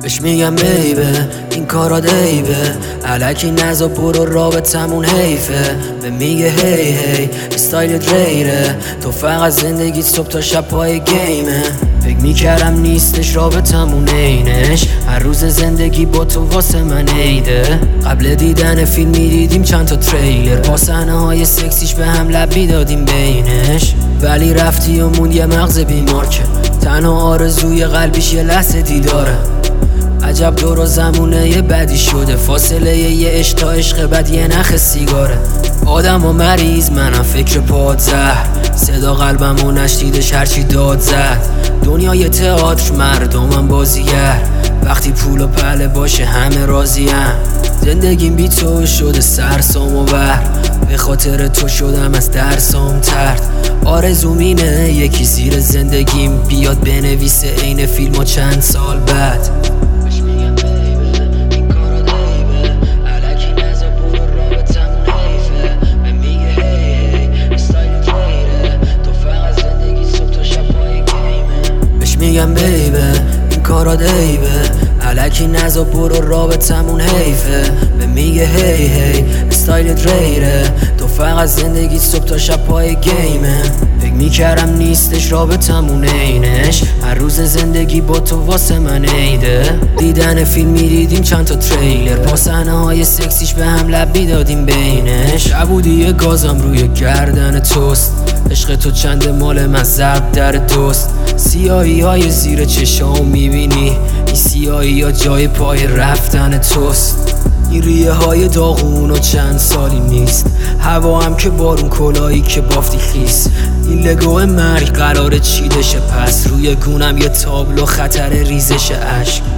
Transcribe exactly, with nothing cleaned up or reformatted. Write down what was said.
بهش میگم بیبه این کارا دیبه، الکی نزا برو رابطمون حیفه. به میگه هی هی استایلت ریره، تو فقط زندگیت صبح تا شب پای گیمه. فکر میکردم نیستش رابطمون اینش، هر روز زندگی با تو واسه من عیده. قبل دیدن فیلم میدیدیم چند تا تریلر، با صحنه های سکسیش به هم لب میدادیم بینش. ولی رفتی و موند یه مغز بیمار که تنها آرزوی قلبیش یه لحظه دیداره. عجب دور و زمونه یه بدی شده، فاصله یه عشق تا عشق بعد یه نخ سیگاره. آدم و مریض منم فکر پادزهر، صدا قلبمو نشنیدش هرچی داد زد. دنیای تئاتر مردمم بازیگر، وقتی پول و پله باشه همه راضیم. زندگیم بی تو شده سرسام و بر، به خاطر تو شدم از درسام ترد. آرزوم اینه یکی زیر زندگیم بیاد بنویسه عین فیلم و چند سال بعد. میگم بیبه این کارا دیبه، الکی نزا برو رابطمون حیفه. به میگه هی هی استایلت ریره، تو فقط زندگی صبح تا شب پای گیمه. فکر میکردم نیستش رابطمون اینش، هر روز زندگی با تو واسه من عیده. دیدن فیلم میدیدیم چند تا تریلر، با صحنه های سکسیش به هم لب میدادیم بینش. شبودی گازم روی گردن توست، عشق تو چند مال من ضرب در دوست. سیاهی های زیر چشام میبینی، این سیاهی ها جای پای رفتن توست. این ریه های داغون و چند سالی نیست، هوا هم که بارون کلاهی که بافتی خیس. این لگو مرگ قراره چیدشه، پس روی گونم یه تابلو خطر ریزش اشک.